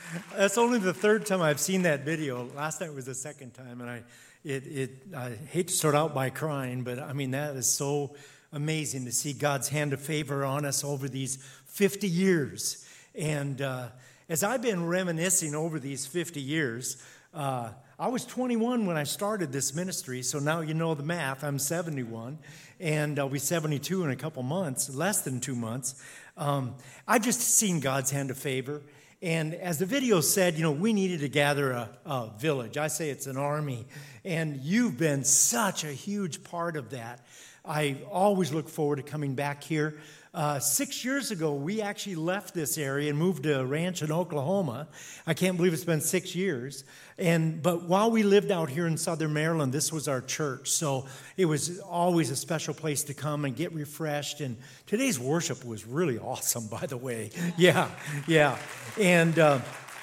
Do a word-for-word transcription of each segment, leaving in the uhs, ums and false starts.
That's only the third time I've seen that video. Last night was the second time, and I, it, it, I hate to start out by crying, but I mean that is so amazing to see God's hand of favor on us over these fifty years. And uh, as I've been reminiscing over these fifty years, uh, I was twenty-one when I started this ministry, so now you know the math. I'm seventy-one, and I'll be seventy-two in a couple months, less than two months. Um, I've just seen God's hand of favor. And as the video said, you know, we needed to gather a, a village. I say it's an army. And you've been such a huge part of that. I always look forward to coming back here. Uh, six years ago, we actually left this area and moved to a ranch in Oklahoma. I can't believe it's been six years. And but while we lived out here in Southern Maryland, this was our church. So it was always a special place to come and get refreshed. And today's worship was really awesome, by the way. Yeah, yeah. And uh,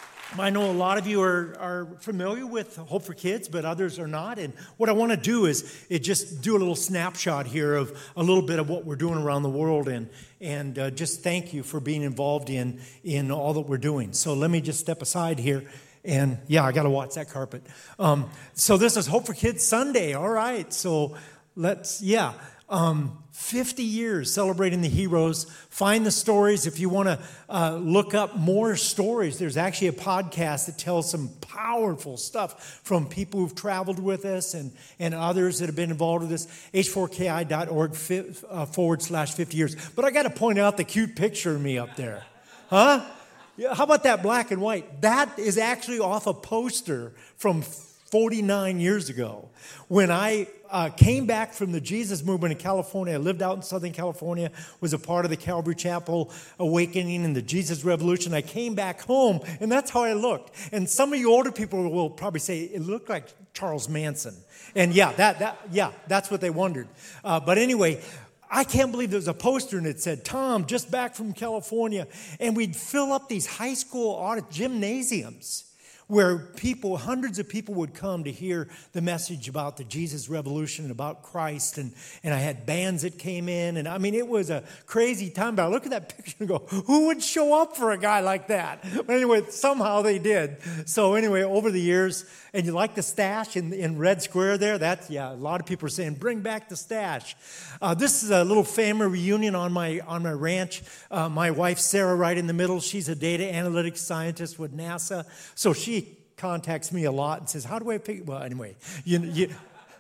I know a lot of you are, are familiar with Hope for Kids, but others are not. And what I want to do is it just do a little snapshot here of a little bit of what we're doing around the world, and and uh, just thank you for being involved in in all that we're doing. So let me just step aside here. And yeah, I got to watch that carpet. Um, so this is Hope for Kids Sunday. All right. So let's, yeah. Um, fifty years celebrating the heroes. Find the stories. If you want to uh, look up more stories, there's actually a podcast that tells some powerful stuff from people who've traveled with us and, and others that have been involved with this. H four K I dot org uh, forward slash fifty years. But I got to point out the cute picture of me up there. Huh? Yeah, how about that black and white? That is actually off a poster from forty-nine years ago. When I uh, came back from the Jesus movement in California, I lived out in Southern California, was a part of the Calvary Chapel Awakening and the Jesus Revolution. I came back home, and that's how I looked. And some of you older people will probably say, it looked like Charles Manson. And yeah, that that yeah, that's what they wondered. Uh, but anyway, I can't believe there was a poster and it said, Tom, just back from California. And we'd fill up these high school audit gymnasiums where people, hundreds of people would come to hear the message about the Jesus Revolution and about Christ. And, and I had bands that came in. And I mean, it was a crazy time. But I look at that picture and go, who would show up for a guy like that? But anyway, somehow they did. So anyway, over the years, and you like the stash in, in Red Square there? That's, yeah, a lot of people are saying, bring back the stash. Uh, this is a little family reunion on my on my ranch. Uh, my wife, Sarah, right in the middle. She's a data analytics scientist with NASA. So she contacts me a lot and says, how do I pick? Well, anyway, you, you,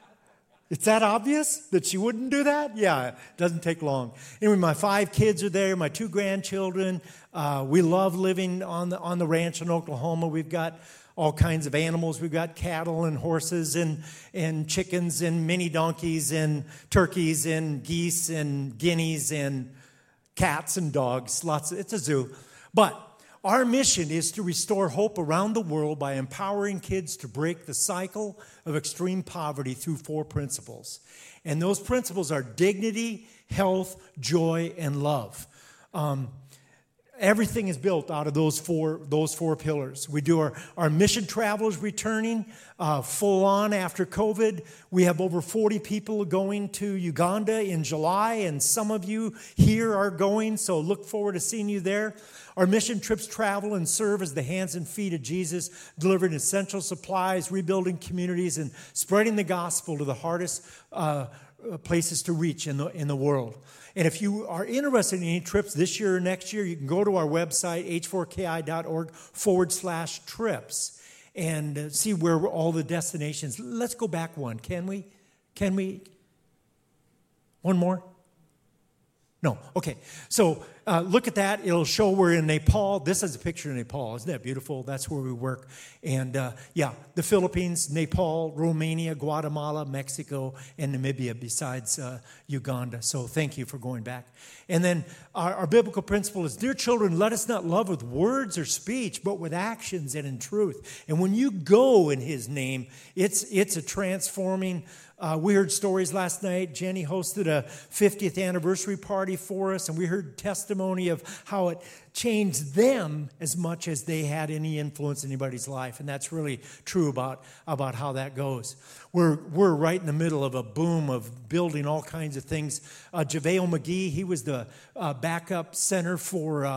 it's that obvious that she wouldn't do that? Yeah, it doesn't take long. Anyway, my five kids are there, my two grandchildren. Uh, we love living on the on the ranch in Oklahoma. We've got all kinds of animals. We've got cattle and horses and, and chickens and mini donkeys and turkeys and geese and guineas and cats and dogs. Lots of, it's a zoo. But our mission is to restore hope around the world by empowering kids to break the cycle of extreme poverty through four principles. And those principles are dignity, health, joy, and love. Um, Everything is built out of those four those four pillars. We do our, our mission travelers returning uh, full on after COVID. We have over forty people going to Uganda in July, and some of you here are going, so look forward to seeing you there. Our mission trips travel and serve as the hands and feet of Jesus, delivering essential supplies, rebuilding communities, and spreading the gospel to the hardest uh, places to reach in the in the world. And if you are interested in any trips this year or next year, you can go to our website, H four K I dot org forward slash trips, and see where all the destinations. Let's go back one. Can we? Can we? One more? No. Okay. So uh, look at that. It'll show we're in Nepal. This is a picture of Nepal. Isn't that beautiful? That's where we work. And uh, yeah, the Philippines, Nepal, Romania, Guatemala, Mexico, and Namibia besides uh, Uganda. So thank you for going back. And then our, our biblical principle is, dear children, let us not love with words or speech, but with actions and in truth. And when you go in his name, it's it's a transforming. Uh, we heard stories last night. Jenny hosted a fiftieth anniversary party for us, and we heard testimony of how it changed them as much as they had any influence in anybody's life. And that's really true about, about how that goes. We're we're right in the middle of a boom of building all kinds of things. Uh, JaVale McGee, he was the uh, backup center for uh,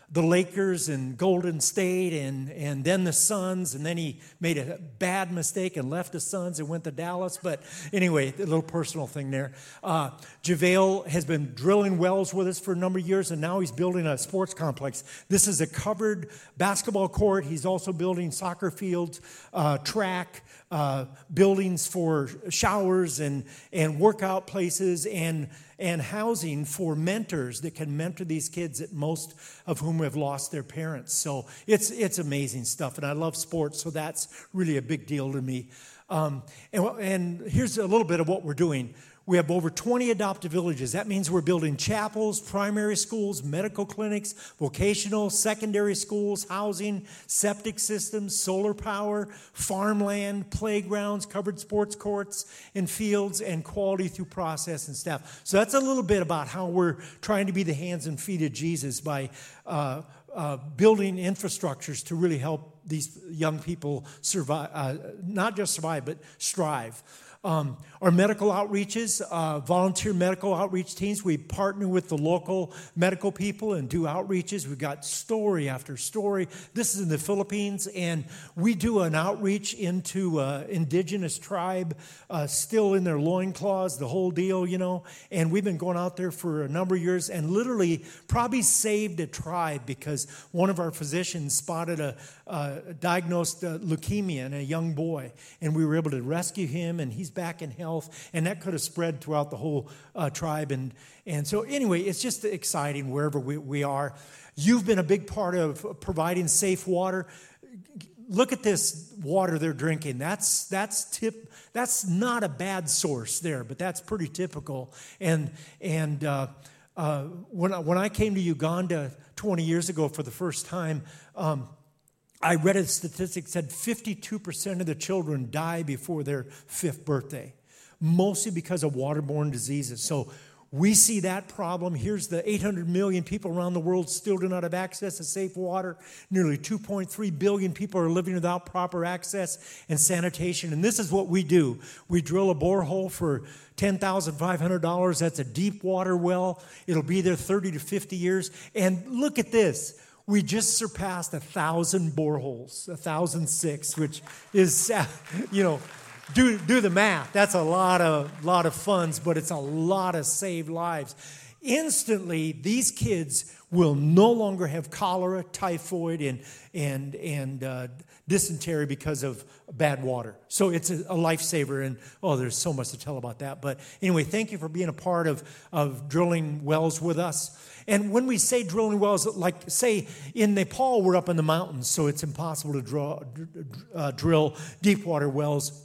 the Lakers and Golden State and, and then the Suns, and then he made a bad mistake and left the Suns and went to Dallas. But anyway, a little personal thing there. Uh, JaVale has been drilling wells with us for a number of years, and now he's building a sports complex. This is a covered basketball court. He's also building soccer fields, uh, track, uh, buildings for showers and, and workout places, and and housing for mentors that can mentor these kids, that most of whom have lost their parents. So it's it's amazing stuff, and I love sports, so that's really a big deal to me. Um, and, and here's a little bit of what we're doing. We have over twenty adoptive villages. That means we're building chapels, primary schools, medical clinics, vocational, secondary schools, housing, septic systems, solar power, farmland, playgrounds, covered sports courts and fields, and quality through process and staff. So that's a little bit about how we're trying to be the hands and feet of Jesus by uh, uh, building infrastructures to really help these young people survive, uh, not just survive, but strive. Um, our medical outreaches, uh, volunteer medical outreach teams, we partner with the local medical people and do outreaches. We've got story after story. This is in the Philippines, and we do an outreach into uh, indigenous tribe, uh, still in their loincloths, the whole deal, you know. And we've been going out there for a number of years and literally probably saved a tribe because one of our physicians spotted a, a diagnosed uh, leukemia in a young boy, and we were able to rescue him, and he's back in health, and that could have spread throughout the whole uh, tribe. And and so anyway, it's just exciting wherever we, we are. You've been a big part of providing safe water. Look at this water they're drinking. That's that's tip. That's not a bad source there, but that's pretty typical. And and uh, uh, when I, when I came to Uganda twenty years ago for the first time. Um, I read a statistic that said fifty-two percent of the children die before their fifth birthday, mostly because of waterborne diseases. So we see that problem. Here's the eight hundred million people around the world still do not have access to safe water. Nearly two point three billion people are living without proper access and sanitation. And this is what we do. We drill a borehole for ten thousand five hundred dollars. That's a deep water well. It'll be there thirty to fifty years. And look at this. We just surpassed a thousand boreholes, a thousand six, which is, you know, do do the math. That's a lot of lot of funds, but it's a lot of saved lives. Instantly, these kids will no longer have cholera, typhoid, and and and uh, dysentery because of bad water. So it's a, a lifesaver, and oh, there's so much to tell about that. But anyway, thank you for being a part of of drilling wells with us. And when we say drilling wells, like say in Nepal, we're up in the mountains, so it's impossible to draw, uh, drill deep water wells.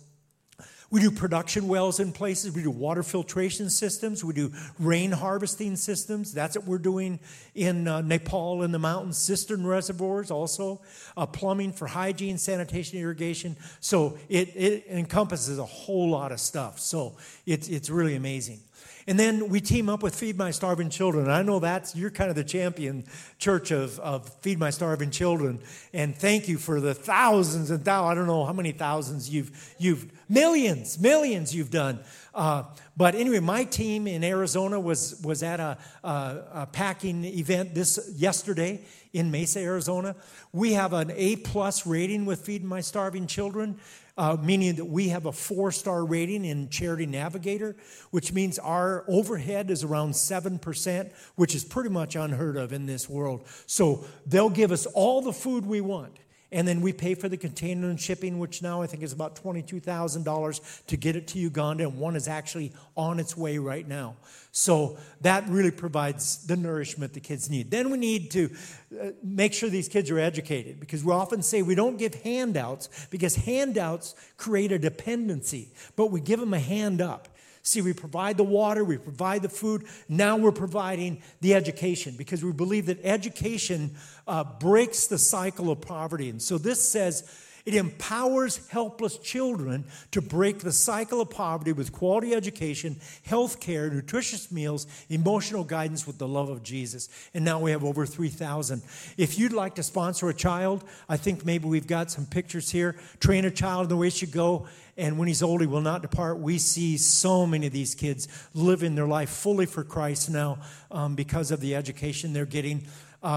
We do production wells in places. We do water filtration systems. We do rain harvesting systems. That's what we're doing in uh, Nepal in the mountains. Cistern reservoirs also. Uh, plumbing for hygiene, sanitation, irrigation. So it, it encompasses a whole lot of stuff. So it's it's really amazing. And then we team up with Feed My Starving Children. I know that's, you're kind of the champion church of, of Feed My Starving Children. And thank you for the thousands and thousands, I don't know how many thousands you've, you've millions, millions you've done. Uh, but anyway, my team in Arizona was, was at a, a, a packing event this yesterday in Mesa, Arizona. We have an A-plus rating with Feed My Starving Children. Uh, meaning that we have a four-star rating in Charity Navigator, which means our overhead is around seven percent, which is pretty much unheard of in this world. So they'll give us all the food we want, and then we pay for the container and shipping, which now I think is about twenty-two thousand dollars to get it to Uganda, and one is actually on its way right now. So that really provides the nourishment the kids need. Then we need to uh, make sure these kids are educated, because we often say we don't give handouts because handouts create a dependency, but we give them a hand up. See, we provide the water, we provide the food. Now we're providing the education, because we believe that education uh, breaks the cycle of poverty. And so this says it empowers helpless children to break the cycle of poverty with quality education, health care, nutritious meals, emotional guidance with the love of Jesus. And now we have over three thousand. If you'd like to sponsor a child, I think maybe we've got some pictures here. Train a child in the way he should go, and when he's old, he will not depart. We see so many of these kids living their life fully for Christ now um, because of the education they're getting. Uh,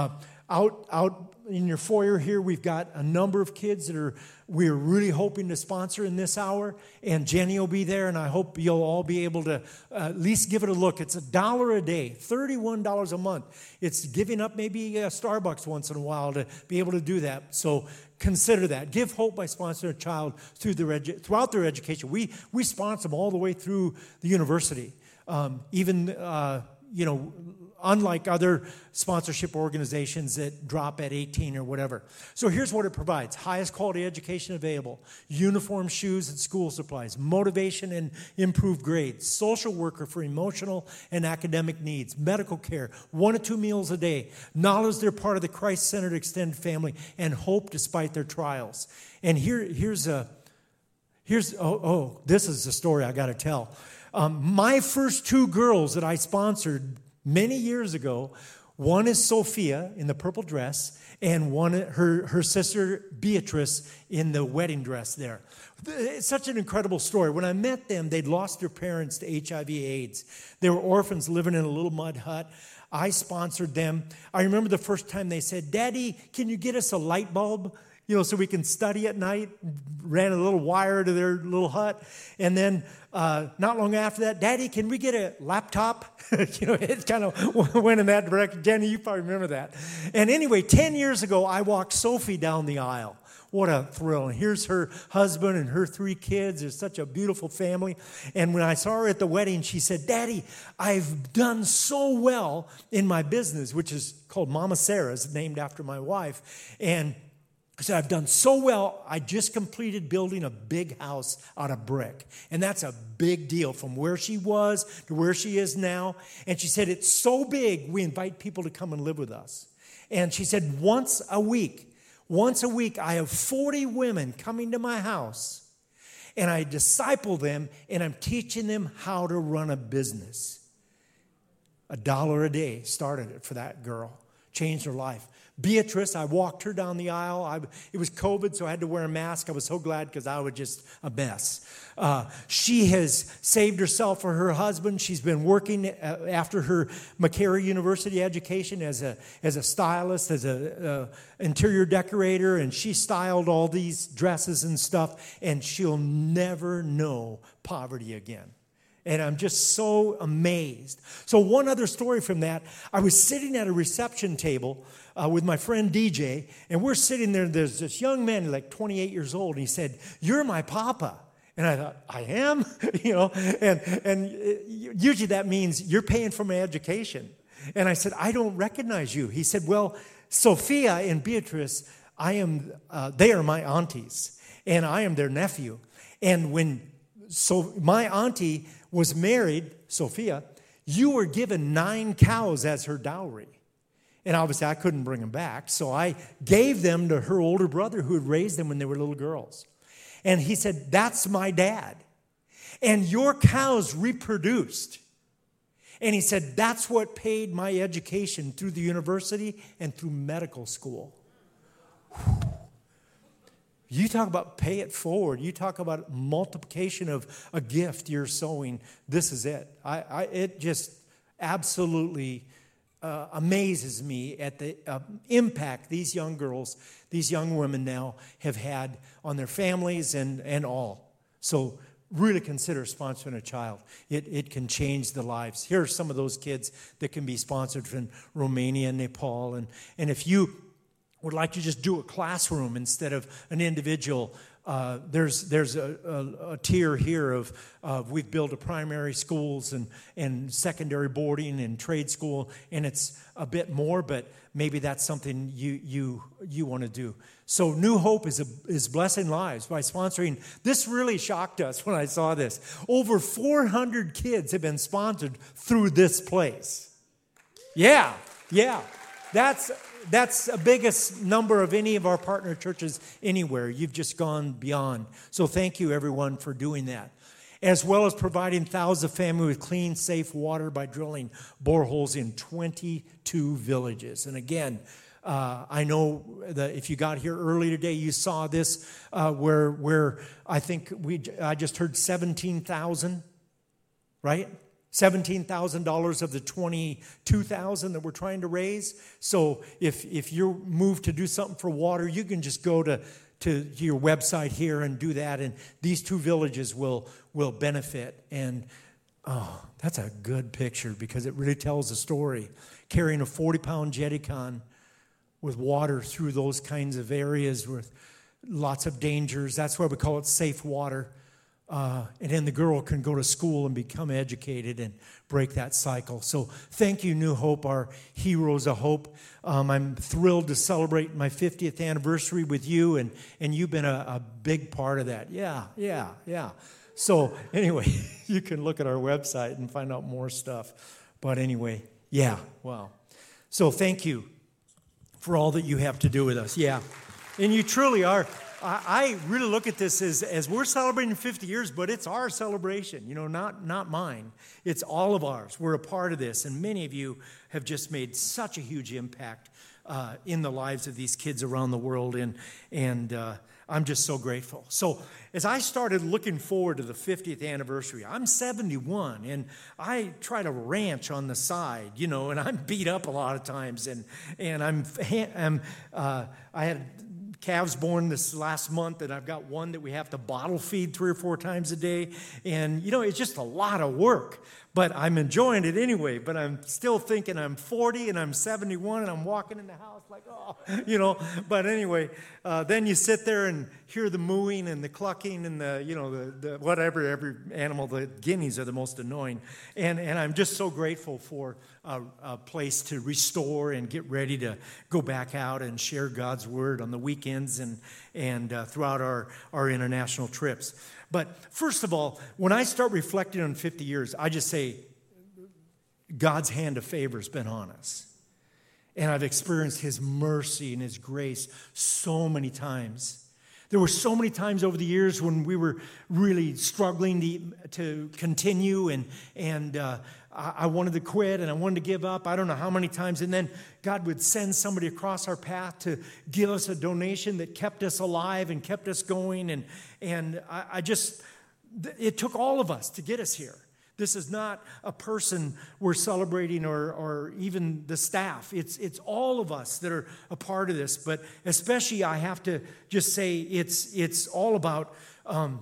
out out in your foyer here, we've got a number of kids that are we're really hoping to sponsor in this hour, and Jenny will be there, and I hope you'll all be able to uh, at least give it a look. It's a dollar a day, thirty-one dollars a month. It's giving up maybe a Starbucks once in a while to be able to do that. So consider that. Give hope by sponsoring a child through their edu- throughout their education. We we sponsor them all the way through the university. Um, even, uh, you know, unlike other sponsorship organizations that drop at eighteen or whatever. So here's what it provides. Highest quality education available. Uniform, shoes, and school supplies. Motivation and improved grades. Social worker for emotional and academic needs. Medical care. One to two meals a day. Knowledge they're part of the Christ-centered extended family. And hope despite their trials. And here, here's a, here's, oh, oh, this is the story I got to tell. Um, my first two girls that I sponsored many years ago, one is Sophia in the purple dress, and one her, her sister Beatrice in the wedding dress there. It's such an incredible story. When I met them, they'd lost their parents to H I V AIDS. They were orphans living in a little mud hut. I sponsored them. I remember the first time they said, "Daddy, can you get us a light bulb? You know, so we can study at night." Ran a little wire to their little hut. And then uh, not long after that, "Daddy, can we get a laptop?" You know, it kind of went in that direction. Jenny, you probably remember that. And anyway, ten years ago, I walked Sophie down the aisle. What a thrill. And here's her husband and her three kids. It's such a beautiful family. And when I saw her at the wedding, she said, "Daddy, I've done so well in my business," which is called Mama Sarah's, named after my wife. And I said, "I've done so well, I just completed building a big house out of brick." And that's a big deal from where she was to where she is now. And she said, "It's so big, we invite people to come and live with us." And she said, once a week, once a week, I have forty women coming to my house, and I disciple them, and I'm teaching them how to run a business. A dollar a day started it for that girl, changed her life. Beatrice, I walked her down the aisle. I, it was COVID, so I had to wear a mask. I was so glad because I was just a mess. Uh, she has saved herself for her husband. She's been working after her McCary University education as a as a stylist, as a uh, interior decorator, and she styled all these dresses and stuff, and she'll never know poverty again. And I'm just so amazed. So one other story from that, I was sitting at a reception table uh, with my friend D J, and we're sitting there, there's this young man, like twenty-eight years old, and he said, "You're my papa." And I thought, "I am?" you know, and, and usually that means you're paying for my education. And I said, "I don't recognize you." He said, "Well, Sophia and Beatrice, I am, uh, they are my aunties, and I am their nephew. And when so my auntie was married, Sophia, you were given nine cows as her dowry." And obviously I couldn't bring them back, so I gave them to her older brother who had raised them when they were little girls. And he said, "That's my dad. And your cows reproduced." And he said, "That's what paid my education through the university and through medical school." Whew. You talk about pay it forward. You talk about multiplication of a gift you're sowing. This is it. I, I it just absolutely uh, amazes me at the uh, impact these young girls, these young women now have had on their families and, and all. So really consider sponsoring a child. It, it can change the lives. Here are some of those kids that can be sponsored from Romania and Nepal. And, and if you would like to just do a classroom instead of an individual, uh, there's there's a, a, a tier here of uh, we've built a primary schools and, and secondary boarding and trade school, and it's a bit more, but maybe that's something you you you want to do. So New Hope is a, is blessing lives by sponsoring. This really shocked us when I saw this. Over four hundred kids have been sponsored through this place. Yeah, yeah, that's. That's the biggest number of any of our partner churches anywhere. You've just gone beyond. So thank you, everyone, for doing that. As well as providing thousands of families with clean, safe water by drilling boreholes in twenty-two villages. And again, uh, I know that if you got here early today, you saw this uh, where where I think we I just heard seventeen thousand, right? seventeen thousand dollars of the twenty-two thousand dollars that we're trying to raise. So if if you're moved to do something for water, you can just go to, to your website here and do that. And these two villages will, will benefit. And oh, that's a good picture because it really tells a story. Carrying a forty-pound Jetticon with water through those kinds of areas with lots of dangers. That's why we call it safe water. Uh, and then the girl can go to school and become educated and break that cycle. So thank you, New Hope, our heroes of hope. Um, I'm thrilled to celebrate my fiftieth anniversary with you, and, and you've been a, a big part of that. Yeah, yeah, yeah. So anyway, you can look at our website and find out more stuff. But anyway, yeah, wow. So thank you for all that you have to do with us. Yeah, and you truly are. I really look at this as, as we're celebrating fifty years, but it's our celebration, you know, not, not mine. It's all of ours. We're a part of this, and many of you have just made such a huge impact uh, in the lives of these kids around the world, and, and uh, I'm just so grateful. So as I started looking forward to the fiftieth anniversary, I'm seventy-one, and I try to ranch on the side, you know, and I'm beat up a lot of times, and, and I'm, I'm uh, I had calves born this last month, and I've got one that we have to bottle feed three or four times a day. And, you know, it's just a lot of work, but I'm enjoying it anyway. But I'm still thinking I'm forty and I'm seventy-one and I'm walking in the house like, oh, you know. But anyway, uh, then you sit there and hear the mooing and the clucking and the, you know, the, the whatever, every animal, the guineas are the most annoying. And, and I'm just so grateful for A, a place to restore and get ready to go back out and share God's word on the weekends and and uh, throughout our, our international trips. But first of all, when I start reflecting on fifty years, I just say God's hand of favor has been on us. And I've experienced his mercy and his grace so many times. There were so many times over the years when we were really struggling to, to continue, and, and uh, I, I wanted to quit and I wanted to give up. I don't know how many times. And then God would send somebody across our path to give us a donation that kept us alive and kept us going. And, and I, I just, it took all of us to get us here. This is not a person we're celebrating or, or even the staff. It's, it's all of us that are a part of this. But especially, I have to just say it's, it's all about um,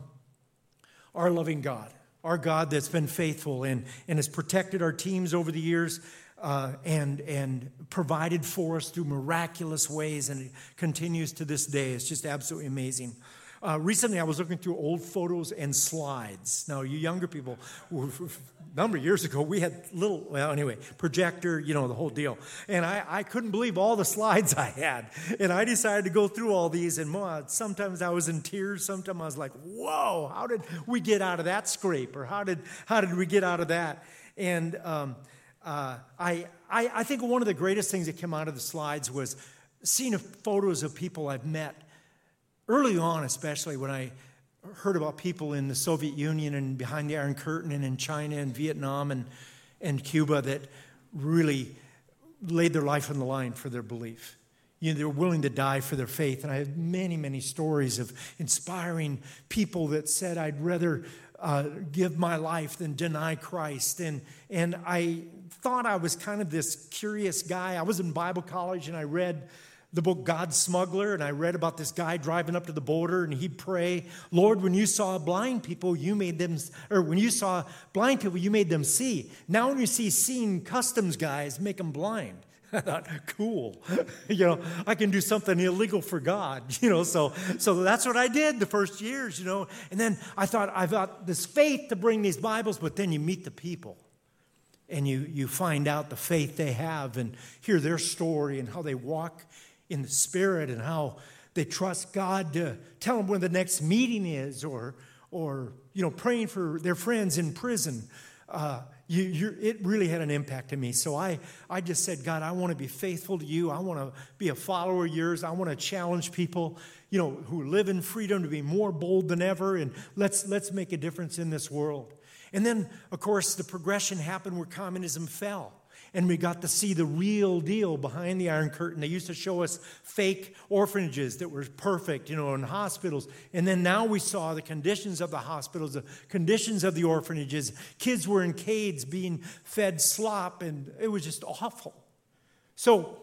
our loving God, our God that's been faithful and, and has protected our teams over the years uh, and, and provided for us through miraculous ways, and it continues to this day. It's just absolutely amazing. Uh, recently, I was looking through old photos and slides. Now, you younger people, a number of years ago, we had little, well, anyway, projector, you know, the whole deal. And I, I couldn't believe all the slides I had. And I decided to go through all these. And uh, sometimes I was in tears. Sometimes I was like, whoa, how did we get out of that scrape? Or how did how did we get out of that? And um, uh, I, I, I think one of the greatest things that came out of the slides was seeing photos of people I've met. Early on, especially when I heard about people in the Soviet Union and behind the Iron Curtain and in China and Vietnam and, and Cuba that really laid their life on the line for their belief. You know, they were willing to die for their faith. And I have many, many stories of inspiring people that said, I'd rather uh, give my life than deny Christ. And, and I thought I was kind of this curious guy. I was in Bible college and I read the book God's Smuggler, and I read about this guy driving up to the border, and he'd pray, Lord, when you saw blind people, you made them, or when you saw blind people, you made them see. Now when you see seeing customs guys, make them blind. I thought, cool. you know, I can do something illegal for God, you know, so so that's what I did the first years, you know. And then I thought, I've got this faith to bring these Bibles, but then you meet the people. And you, you find out the faith they have and hear their story and how they walk in the Spirit and how they trust God to tell them when the next meeting is, or, or you know, praying for their friends in prison. Uh, you, you're, it really had an impact on me. So I, I just said, God, I want to be faithful to you. I want to be a follower of yours. I want to challenge people, you know, who live in freedom to be more bold than ever, and let's let's make a difference in this world. And then, of course, the progression happened where communism fell. and we got to see the real deal behind the Iron Curtain. They used to show us fake orphanages that were perfect, you know, in hospitals. And then now we saw the conditions of the hospitals, the conditions of the orphanages. Kids were in cages being fed slop, and it was just awful. So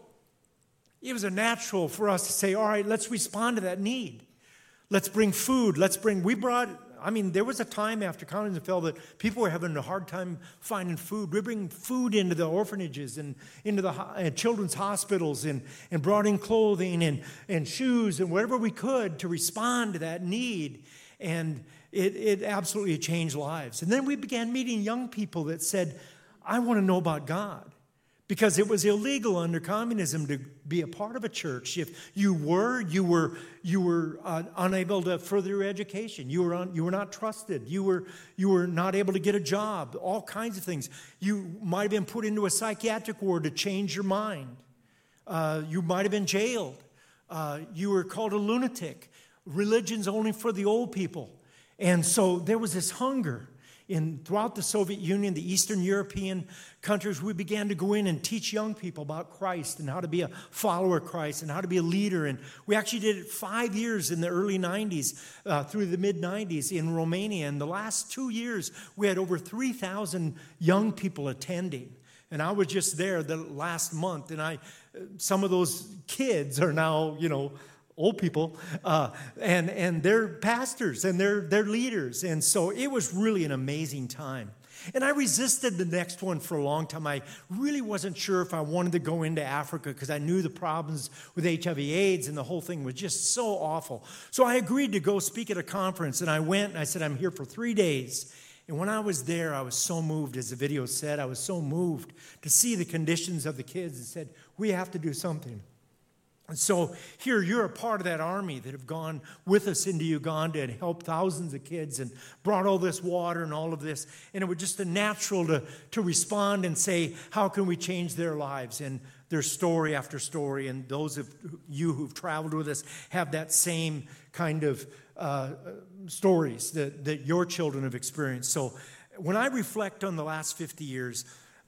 it was a natural for us to say, all right, let's respond to that need. Let's bring food. Let's bring, we brought, I mean, there was a time after communism fell that people were having a hard time finding food. We bring food into the orphanages and into the uh, children's hospitals and, and brought in clothing and, and shoes and whatever we could to respond to that need. And it, it absolutely changed lives. And then we began meeting young people that said, I want to know about God. Because it was illegal under communism to be a part of a church. If you were, you were, you were uh, unable to further your education. You were, un, you were not trusted. You were, you were not able to get a job. All kinds of things. You might have been put into a psychiatric ward to change your mind. Uh, you might have been jailed. Uh, you were called a lunatic. Religion's only for the old people. And so there was this hunger. In, throughout the Soviet Union, the Eastern European countries, we began to go in and teach young people about Christ and how to be a follower of Christ and how to be a leader. And we actually did it five years in the early nineties uh, through the mid nineties in Romania. And the last two years, we had over three thousand young people attending. And I was just there the last month, and I, some of those kids are now, you know, old people, uh, and, and they're pastors, and they're, they're leaders. And so it was really an amazing time. And I resisted the next one for a long time. I really wasn't sure if I wanted to go into Africa because I knew the problems with H I V AIDS, and the whole thing was just so awful. So I agreed to go speak at a conference, and I went, and I said, I'm here for three days. And when I was there, I was so moved, as the video said, I was so moved to see the conditions of the kids and said, we have to do something. And so here, you're a part of that army that have gone with us into Uganda and helped thousands of kids and brought all this water and all of this. And it was just a natural to, to respond and say, how can we change their lives? And there's story after story. And those of you who've traveled with us have that same kind of uh, stories that, that your children have experienced. So when I reflect on the last fifty years,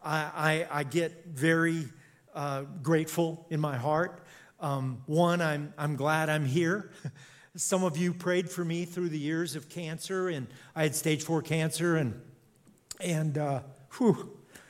I, I, I get very uh, grateful in my heart. Um, one, I'm I'm glad I'm here. Some of you prayed for me through the years of cancer, and I had stage four cancer, and and uh, whew,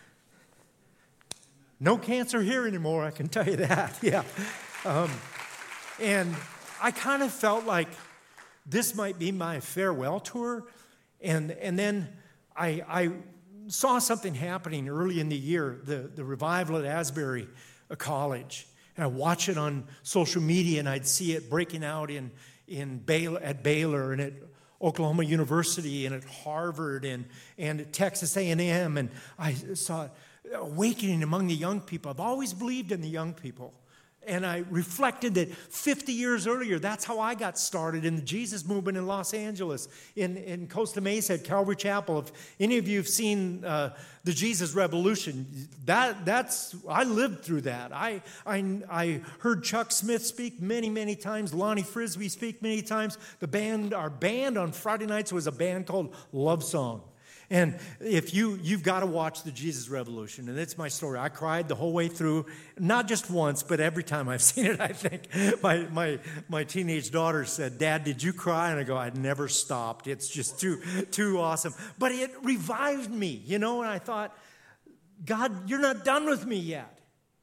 no cancer here anymore. I can tell you that. Yeah, um, and I kind of felt like this might be my farewell tour, and and then I I saw something happening early in the year, the the revival at Asbury College. And I watch it on social media, and I'd see it breaking out in, in Baylor, at Baylor and at Oklahoma University and at Harvard and, and at Texas A and M. And I saw it awakening among the young people. I've always believed in the young people. And I reflected that fifty years earlier, that's how I got started in the Jesus movement in Los Angeles, in, in Costa Mesa at Calvary Chapel. If any of you have seen uh, the Jesus Revolution, that that's I lived through that. I, I, I heard Chuck Smith speak many, many times, Lonnie Frisbee speak many times. The band, our band on Friday nights was a band called Love Song. And if you, you've got to watch the Jesus Revolution, and it's my story. I cried the whole way through, not just once, but every time I've seen it, I think. My my my teenage daughter said, Dad, did you cry? And I go, I never stopped. It's just too, too awesome. But it revived me, you know, and I thought, God, you're not done with me yet.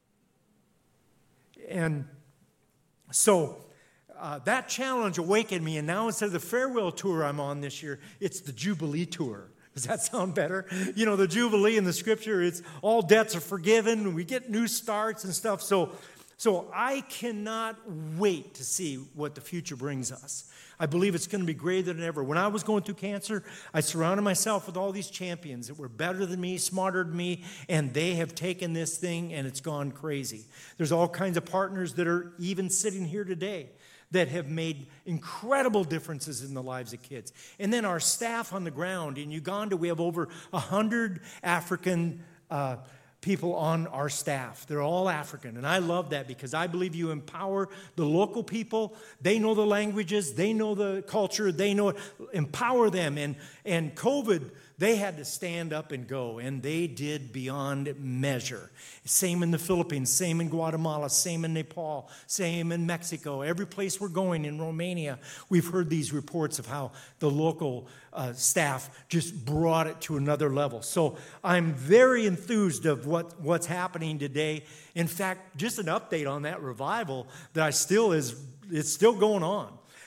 And so uh, that challenge awakened me, and now instead of the farewell tour I'm on this year, it's the Jubilee tour. Does that sound better? You know, the Jubilee in the Scripture, it's all debts are forgiven. We get new starts and stuff. So, so I cannot wait to see what the future brings us. I believe it's going to be greater than ever. When I was going through cancer, I surrounded myself with all these champions that were better than me, smarter than me, and they have taken this thing and it's gone crazy. There's all kinds of partners that are even sitting here today that have made incredible differences in the lives of kids. And then our staff on the ground in Uganda, we have over one hundred African uh, people on our staff. They're all African, and I love that because I believe you empower the local people. They know the languages, they know the culture, they know it. Empower them. And, and COVID, they had to stand up and go, and they did beyond measure. Same in the Philippines, same in Guatemala, same in Nepal, same in Mexico. Every place we're going, in Romania, we've heard these reports of how the local uh, staff just brought it to another level. So I'm very enthused of what, what's happening today. In fact, just an update on that revival that I still is, it's still going on.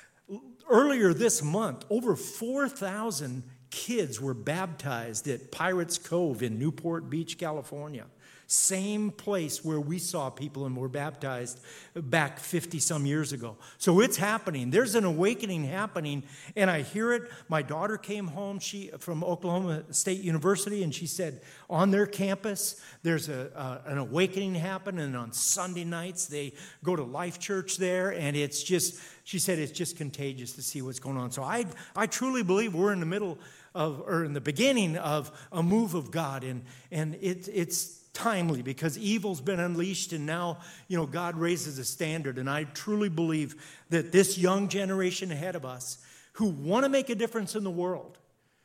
Earlier this month, over four thousand kids were baptized at Pirates Cove in Newport Beach, California. Same place where we saw people and were baptized back fifty-some years ago. So it's happening. There's an awakening happening, and I hear it. My daughter came home she from Oklahoma State University, and she said on their campus there's a, uh, an awakening happening, and on Sunday nights they go to Life Church there, and it's just, she said it's just contagious to see what's going on. So I, I truly believe we're in the middle of, or in the beginning of a move of God, and, and it, it's timely because evil's been unleashed, and now, you know, God raises a standard. And I truly believe that this young generation ahead of us who want to make a difference in the world,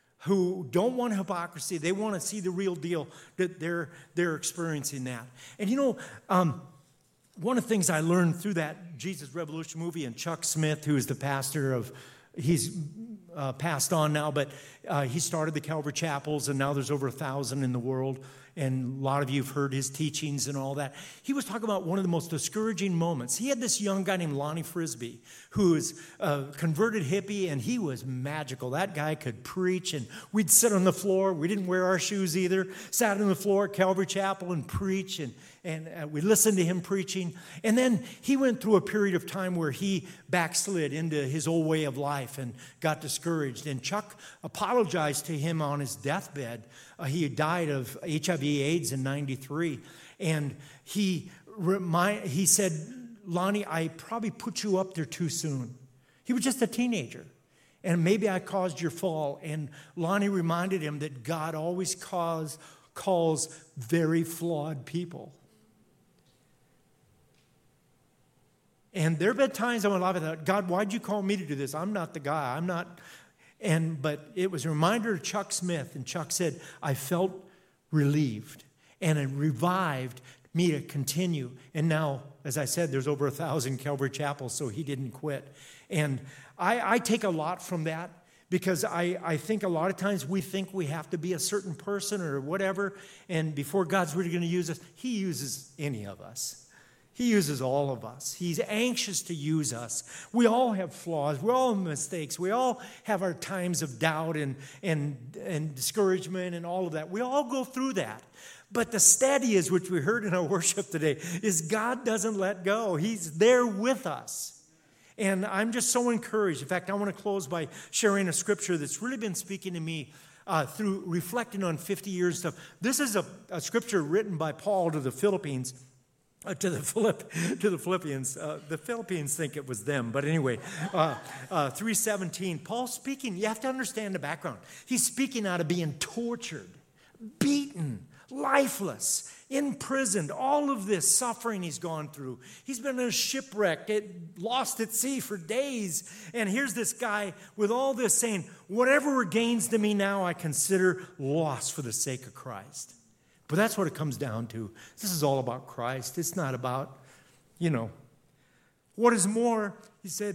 who don't want hypocrisy, they want to see the real deal, that they're they're experiencing that. And you know, um, one of the things I learned through that Jesus Revolution movie, and Chuck Smith, who is the pastor of, he's uh, passed on now, but uh, he started the Calvary Chapels, and now there's over a thousand in the world. And a lot of you have heard his teachings and all that. He was talking about one of the most discouraging moments. He had this young guy named Lonnie Frisbee, who is a converted hippie, and he was magical. That guy could preach, and we'd sit on the floor. We didn't wear our shoes either. Sat on the floor at Calvary Chapel and preach, and, and uh, we listened to him preaching. And then he went through a period of time where he backslid into his old way of life and got discouraged. And Chuck apologized to him on his deathbed. Uh, he died of H I V AIDS in ninety-three, and he remind, he said, Lonnie, I probably put you up there too soon. He was just a teenager, and maybe I caused your fall. And Lonnie reminded him that God always calls, calls very flawed people. And there have been times in my life I thought, God, why'd you call me to do this? I'm not the guy. I'm not... And but it was a reminder of Chuck Smith, and Chuck said, I felt relieved, and it revived me to continue. And now, as I said, there's over a thousand Calvary Chapels, so he didn't quit. And I, I take a lot from that, because I, I think a lot of times we think we have to be a certain person or whatever, and before God's really going to use us, he uses any of us. He uses all of us. He's anxious to use us. We all have flaws. We all have mistakes. We all have our times of doubt and, and, and discouragement and all of that. We all go through that. But the steady is, which we heard in our worship today, is God doesn't let go. He's there with us. And I'm just so encouraged. In fact, I want to close by sharing a scripture that's really been speaking to me uh, through reflecting on fifty years stuff. This is a, a scripture written by Paul to the Philippines. Uh, to the Philipp, to the Philippians. Uh, the Philippines think it was them, but anyway, uh, uh, three seventeen. Paul speaking. You have to understand the background. He's speaking out of being tortured, beaten, lifeless, imprisoned. All of this suffering he's gone through. He's been in a shipwreck, it, lost at sea for days. And here's this guy with all this saying, "Whatever gains to me now, I consider loss for the sake of Christ." But that's what it comes down to. This is all about Christ. It's not about, you know. What is more, he said,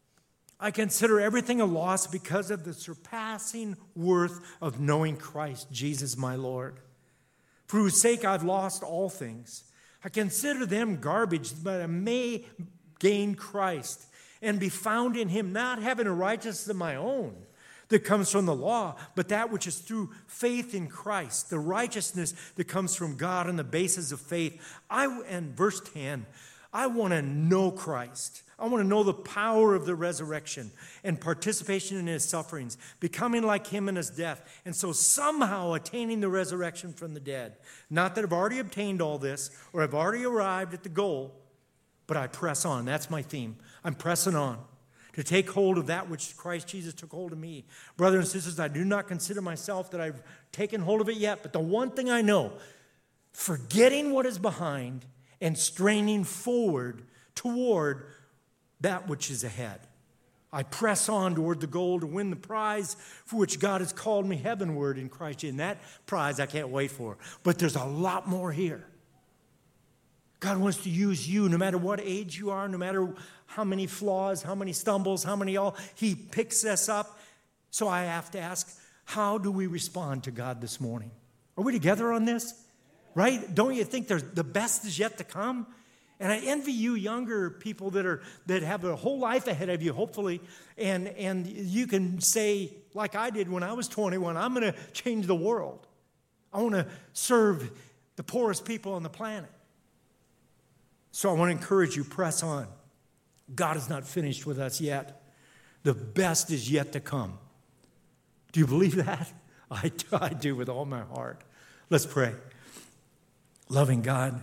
I consider everything a loss because of the surpassing worth of knowing Christ, Jesus my Lord, for whose sake I've lost all things. I consider them garbage, but I may gain Christ and be found in him, not having a righteousness of my own that comes from the law, but that which is through faith in Christ, the righteousness that comes from God on the basis of faith. I, and verse ten, I want to know Christ. I want to know the power of the resurrection and participation in his sufferings, becoming like him in his death, and so somehow attaining the resurrection from the dead. Not that I've already obtained all this or I've already arrived at the goal, but I press on. That's my theme. I'm pressing on to take hold of that which Christ Jesus took hold of me. Brothers and sisters, I do not consider myself that I've taken hold of it yet, but the one thing I know, forgetting what is behind and straining forward toward that which is ahead. I press on toward the goal to win the prize for which God has called me heavenward in Christ Jesus. And that prize I can't wait for. But there's a lot more here. God wants to use you no matter what age you are, no matter how many flaws, how many stumbles, how many all. He picks us up. So I have to ask, how do we respond to God this morning? Are we together on this? Right? Don't you think there's, the best is yet to come? And I envy you younger people that are that have a whole life ahead of you, hopefully, and, and you can say, like I did when I was twenty-one, I'm going to change the world. I want to serve the poorest people on the planet. So I want to encourage you, press on. God is not finished with us yet. The best is yet to come. Do you believe that? I do, I do with all my heart. Let's pray. Loving God,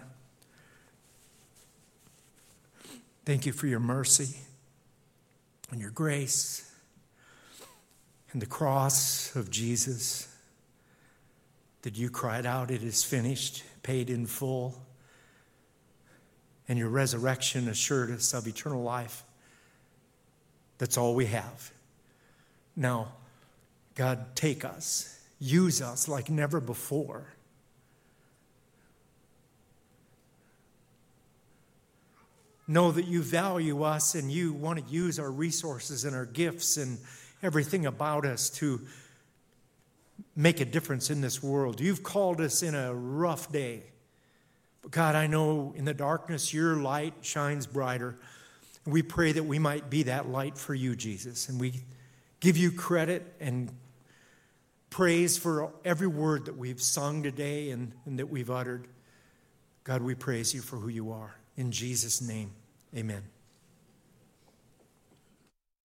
thank you for your mercy and your grace and the cross of Jesus that you cried out, it is finished, paid in full. And your resurrection assured us of eternal life. That's all we have. Now, God, take us, use us like never before. Know that you value us and you want to use our resources and our gifts and everything about us to make a difference in this world. You've called us in a rough day. But God, I know in the darkness your light shines brighter. We pray that we might be that light for you, Jesus. And we give you credit and praise for every word that we've sung today and, and that we've uttered. God, we praise you for who you are. In Jesus' name, amen.